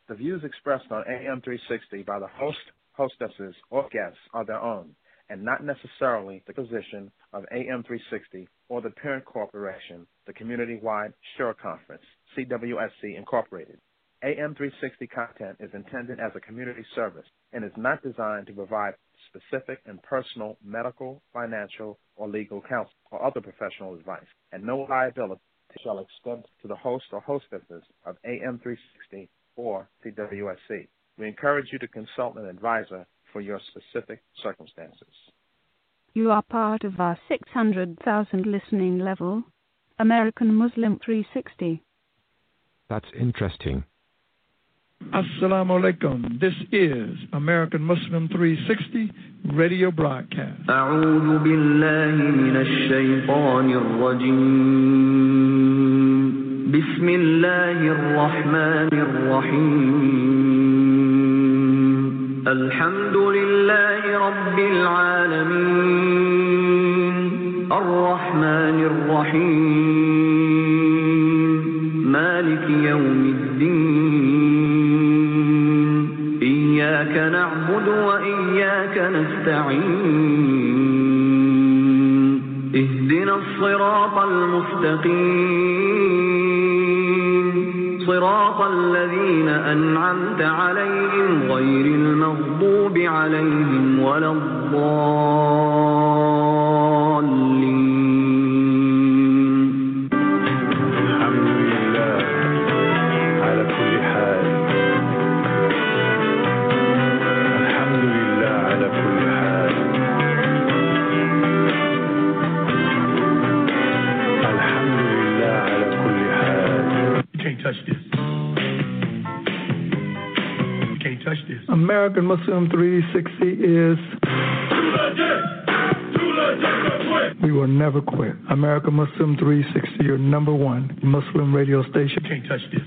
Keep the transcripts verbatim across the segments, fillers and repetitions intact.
The views expressed on A M three sixty by the host, hostesses, or guests are their own, and not necessarily the position of A M three sixty or the parent corporation, the Community-Wide Sure Conference, C W S C Incorporated. A M three sixty content is intended as a community service and is not designed to provide specific and personal medical, financial, or legal counsel or other professional advice, and no liability shall extend to the host or hostesses of A M three sixty or C W S C. We encourage you to consult an advisor for your specific circumstances. You are part of our six hundred thousand listening level, American Muslim three sixty. That's interesting. Assalamu alaikum. This is American Muslim three sixty radio broadcast. أعوذ بالله من الشيطان الرجيم. بسم الله الرحمن الرحيم. الحمد لله رب العالمين. الرحمن الرحيم. مالك يوم الدين. إياك نعبد وإياك نستعين. اهدنا الصراط المستقيم. صراط الذين أنعمت عليهم غير المغضوب عليهم ولا الضالين. الحمد لله على كل حال. الحمد لله على كل حال. الحمد لله على كل حال. You can't touch this. You can't touch this. American Muslim three sixty is. We will never quit. American Muslim three sixty, your number one Muslim radio station. You can't touch this.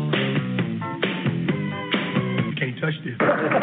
You can't touch this.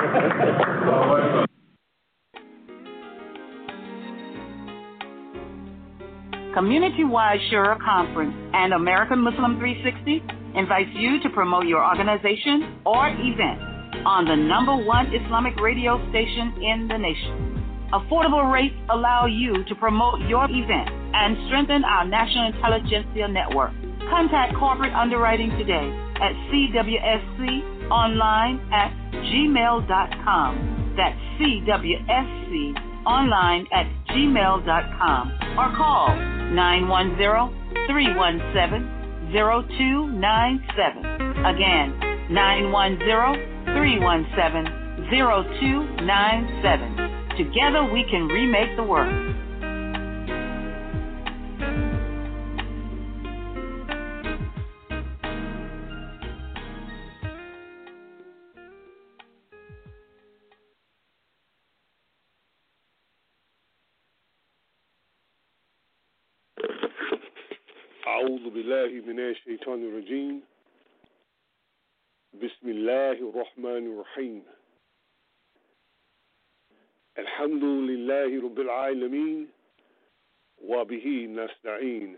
Community-Wide Shura Conference and American Muslim three sixty invites you to promote your organization or event on the number one Islamic radio station in the nation. Affordable rates allow you to promote your event and strengthen our national intelligentsia network. Contact corporate underwriting today at C W S C online at gmail dot com. That's C W S C online at gmail dot com or call nine one zero, three one seven, zero two nine seven. Again, nine one zero, three one seven, zero two nine seven. Together we can remake the world. أعوذ بالله من الشيطان الرجيم. بسم الله الرحمن الرحيم. الحمد لله رب العالمين وبه نستعين.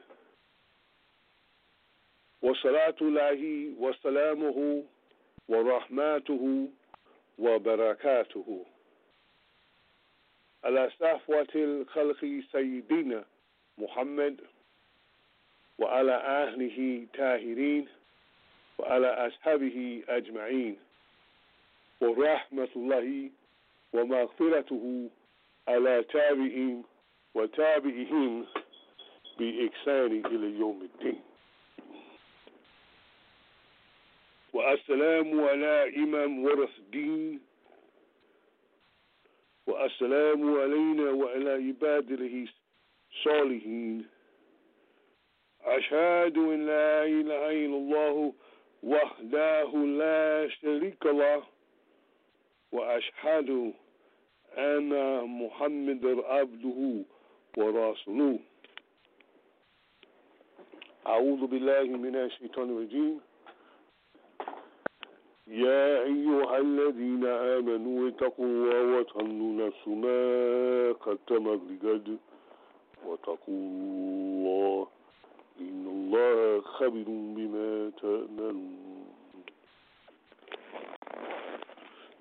وصلاة الله وسلامه ورحمته وبركاته على صفوة الخلق سيدنا محمد وعلى أهله طاهرين وعلى أصحابه أجمعين ورحمة الله ومغفرته على تابعين وتابعهم بإحسان إلى يوم الدين. والسلام على إمام ورث الدين. والسلام علينا وعلى عباد الله الصالحين. أشهد أن لا إله إلا الله وحده لا شريك له وأشهد أن محمد عبده ورسوله. أعوذ بالله من الشيطان الرجيم. يا أيها الذين آمنوا اتقوا الله وتقوا نفس ما قدمت لغد واتقوا الله إن الله خبير بما تعملون.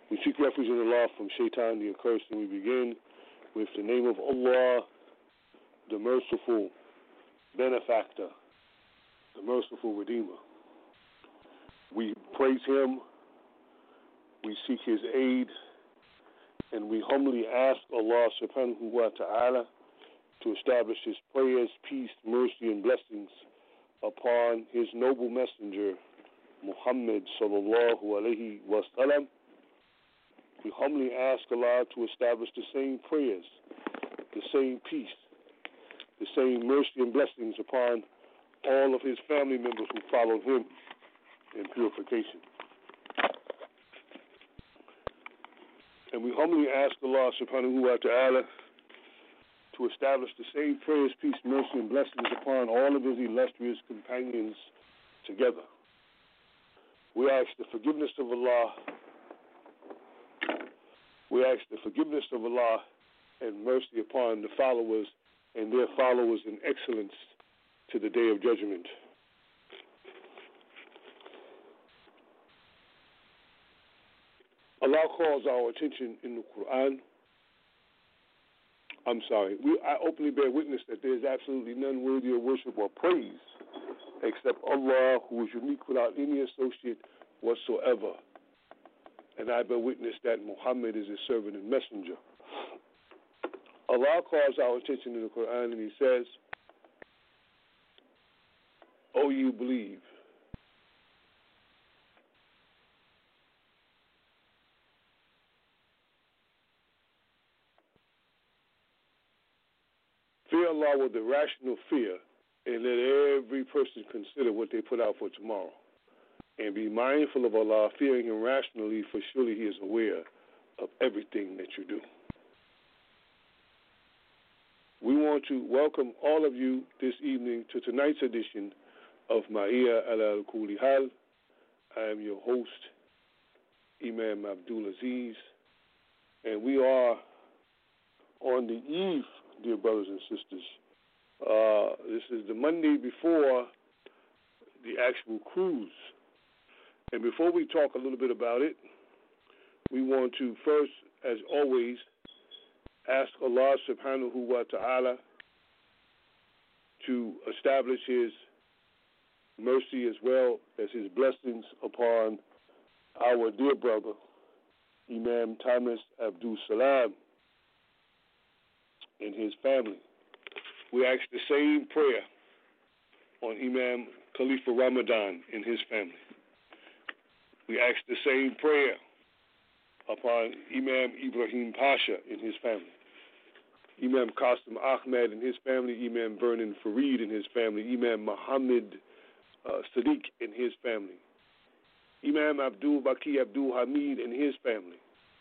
We seek refuge in Allah from Shaitan the accursed, and we begin with the name of Allah, the merciful benefactor, the merciful Redeemer. We praise Him, we seek His aid, and we humbly ask Allah subhanahu wa ta'ala to establish His prayers, peace, mercy, and blessings upon His noble messenger, Muhammad sallallahu alayhi wa sallam. We humbly ask Allah to establish the same prayers, the same peace, the same mercy and blessings upon all of His family members who followed Him in purification. And we humbly ask Allah subhanahu wa ta'ala to establish the same prayers, peace, mercy, and blessings upon all of His illustrious companions together. We ask the forgiveness of Allah. We ask the forgiveness of Allah and mercy upon the followers and their followers in excellence to the day of judgment. Allah calls our attention in the Quran. I'm sorry. We, I openly bear witness that there is absolutely none worthy of worship or praise except Allah, who is unique without any associate whatsoever. And I bear witness that Muhammad is His servant and messenger. Allah calls our attention in the Quran and He says, "O you believe, fear Allah with the rational fear, and let every person consider what they put out for tomorrow. And be mindful of Allah, fearing Him rationally, for surely He is aware of everything that you do." We want to welcome all of you this evening to tonight's edition of Ma'iyah ala al-Kulli Hal. I am your host, Imam Abdul Aziz, and we are on the eve, dear brothers and sisters. Uh, this is the Monday before the actual cruise. And before we talk a little bit about it, we want to first, as always, ask Allah subhanahu wa ta'ala to establish His mercy as well as His blessings upon our dear brother, Imam Thomas Abdul Salam, and his family. We ask the same prayer on Imam Khalifa Ramadan and his family. We ask the same prayer upon Imam Ibrahim Pasha and his family, Imam Qasim Ahmed and his family, Imam Vernon Farid and his family, Imam Muhammad uh, Sadiq and his family, Imam Abdul Baki Abdul Hamid and his family.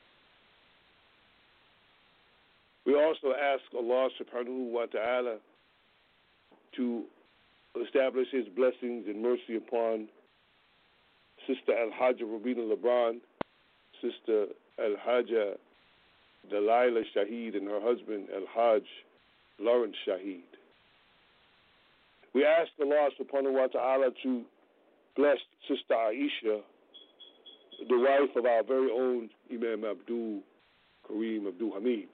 We also ask Allah subhanahu wa ta'ala to establish His blessings and mercy upon Sister Al-Hajjah Rubina Lebron, Sister Al-Hajjah Delilah Shaheed, and her husband Al-Hajj Lawrence Shaheed. We ask Allah subhanahu wa ta'ala to bless Sister Aisha, the wife of our very own Imam Abdul Kareem Abdul Hamid.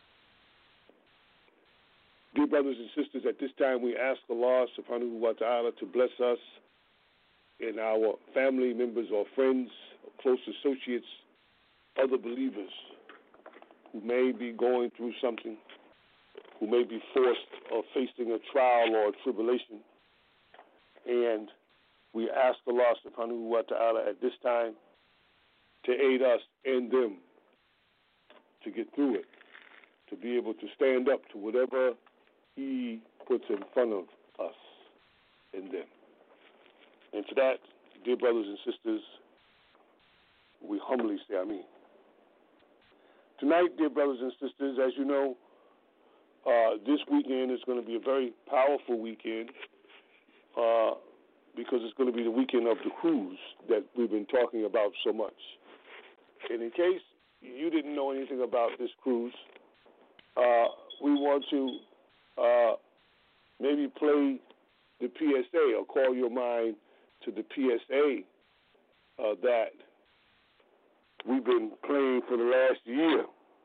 Dear brothers and sisters, at this time we ask Allah subhanahu wa ta'ala to bless us and our family members or friends, or close associates, other believers who may be going through something, who may be forced or facing a trial or a tribulation. And we ask Allah subhanahu wa ta'ala at this time to aid us and them to get through it, to be able to stand up to whatever He puts in front of us and them. And to that, dear brothers and sisters, we humbly say Ameen. Tonight, dear brothers and sisters, as you know, uh, this weekend is going to be a very powerful weekend uh, because it's going to be the weekend of the cruise that we've been talking about so much. And in case you didn't know anything about this cruise, uh, we want to uh, maybe play the P S A or call your mind to the P S A uh, that we've been playing for the last year.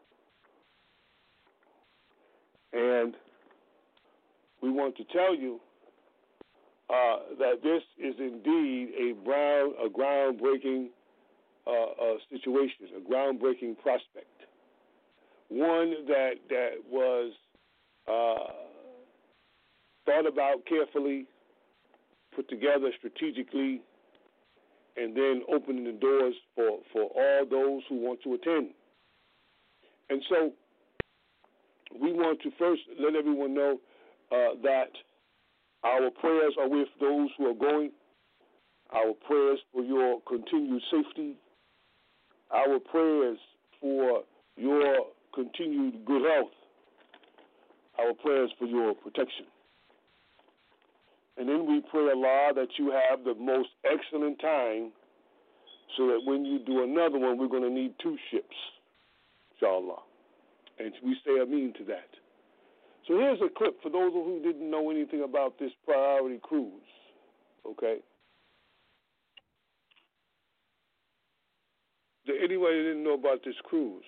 And we want to tell you uh, that this is indeed a, brown, a groundbreaking uh, uh, situation, a groundbreaking prospect, one that that was uh, thought about carefully, put together strategically, and then opening the doors for, for all those who want to attend. And so we want to first let everyone know uh, that our prayers are with those who are going, our prayers for your continued safety, our prayers for your continued good health, our prayers for your protection. And then we pray, Allah, that you have the most excellent time so that when you do another one, we're going to need two ships, inshallah. And we say ameen to that. So here's a clip for those who didn't know anything about this priority cruise, okay? Did anybody didn't know about this cruise?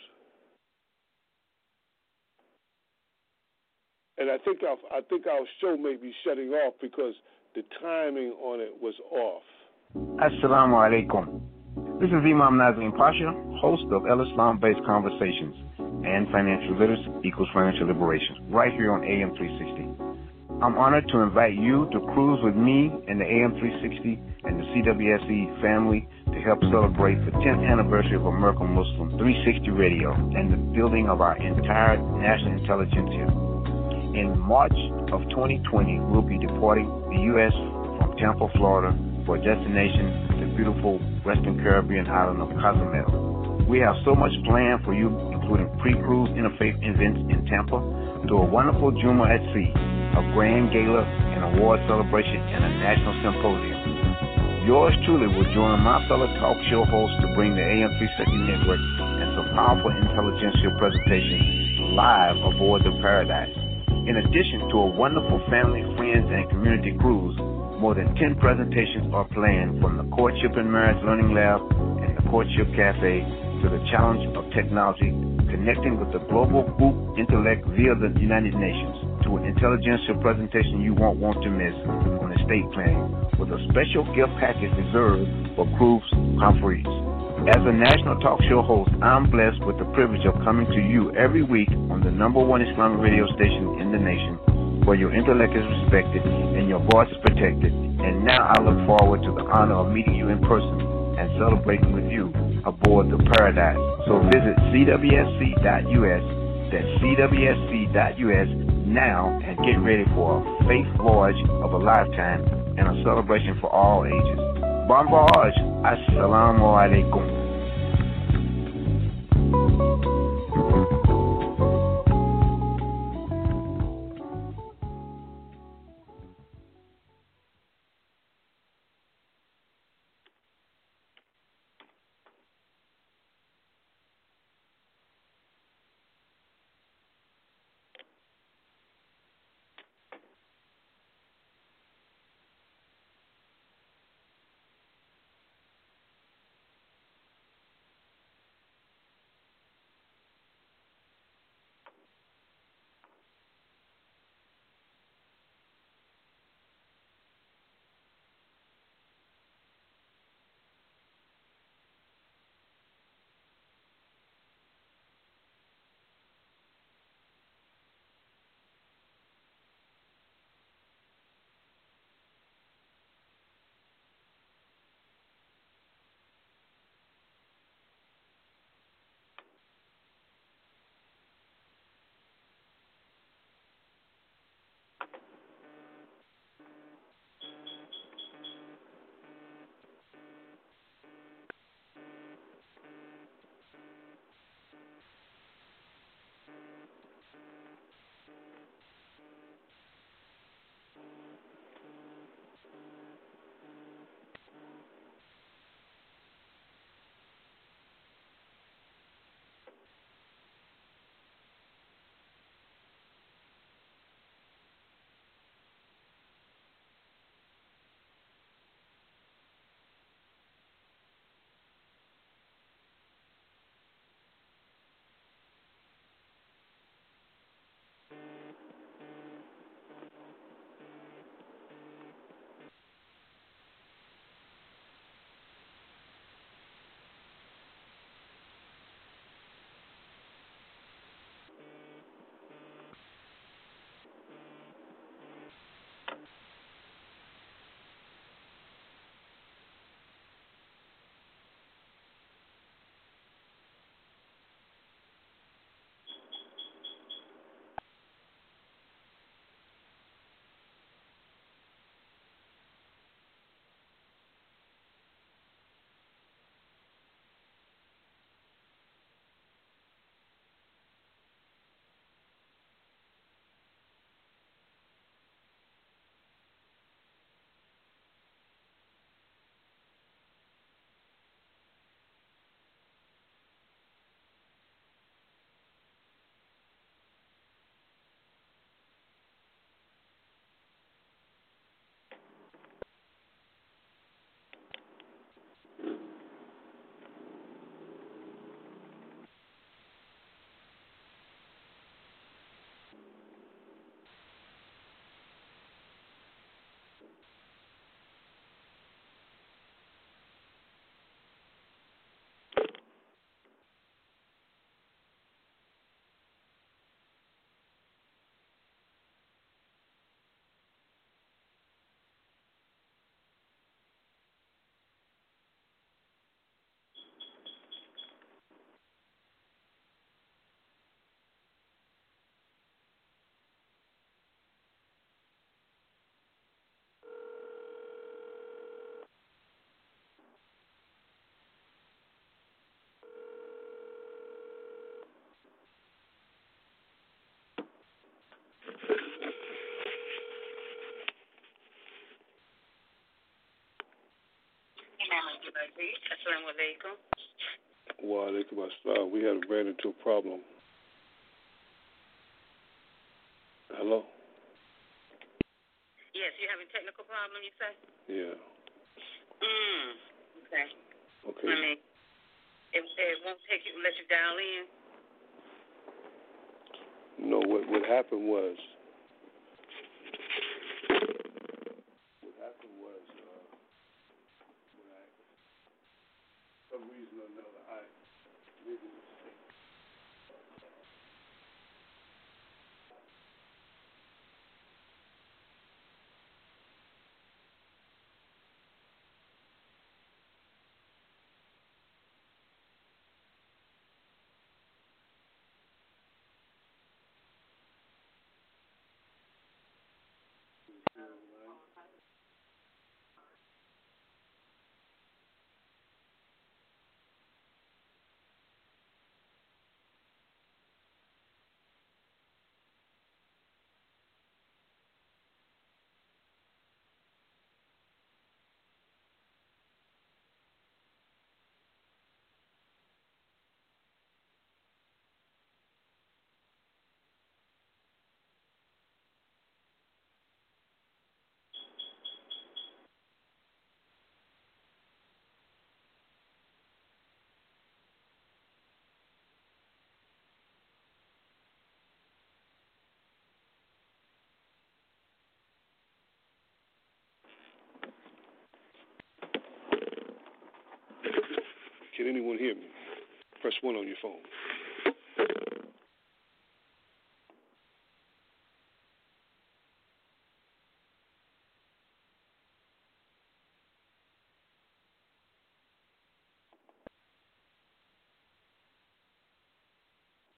And I think our, I think our show may be shutting off because the timing on it was off. Assalamu alaikum. This is Imam Nazim Pasha, host of El Islam-based Conversations and Financial Literacy Equals Financial Liberation, right here on A M three sixty. I'm honored to invite you to cruise with me and the A M three sixty and the C W S E family to help celebrate the tenth anniversary of American Muslim three sixty Radio and the building of our entire national intelligentsia. In March of twenty twenty, we'll be departing the U S from Tampa, Florida, for a destination, the beautiful Western Caribbean island of Cozumel. We have so much planned for you, including pre-cruise interfaith events in Tampa, to a wonderful Juma at Sea, a grand gala, an award celebration, and a national symposium. Yours truly will join my fellow talk show hosts to bring the A M three sixty Network and some powerful intelligentsia presentations live aboard the Paradise. In addition to a wonderful family, friends, and community cruise, more than ten presentations are planned, from the Courtship and Marriage Learning Lab and the Courtship Cafe to the Challenge of Technology, connecting with the global group intellect via the United Nations, to an intelligentsia presentation you won't want to miss on estate planning, with a special gift package reserved for cruise conferees. As a national talk show host, I'm blessed with the privilege of coming to you every week on the number one Islamic radio station in the nation, where your intellect is respected and your voice is protected. And now I look forward to the honor of meeting you in person and celebrating with you aboard the Paradise. So visit C W S C dot U S, that's C W S C dot U S now, and get ready for a faith voyage of a lifetime and a celebration for all ages. Bon voyage. Assalamu alaikum. Assalamu alaikum. Wa alaikum assalam. We had ran into a problem. Hello? Yes, you having technical problem, you say? Yeah. Mm. Okay. Okay. I mean, it, it won't take you, let you dial in? No, what what happened was, what happened was, uh, when I, for some reason or another, I made a mistake. Can anyone hear me? Press one on your phone.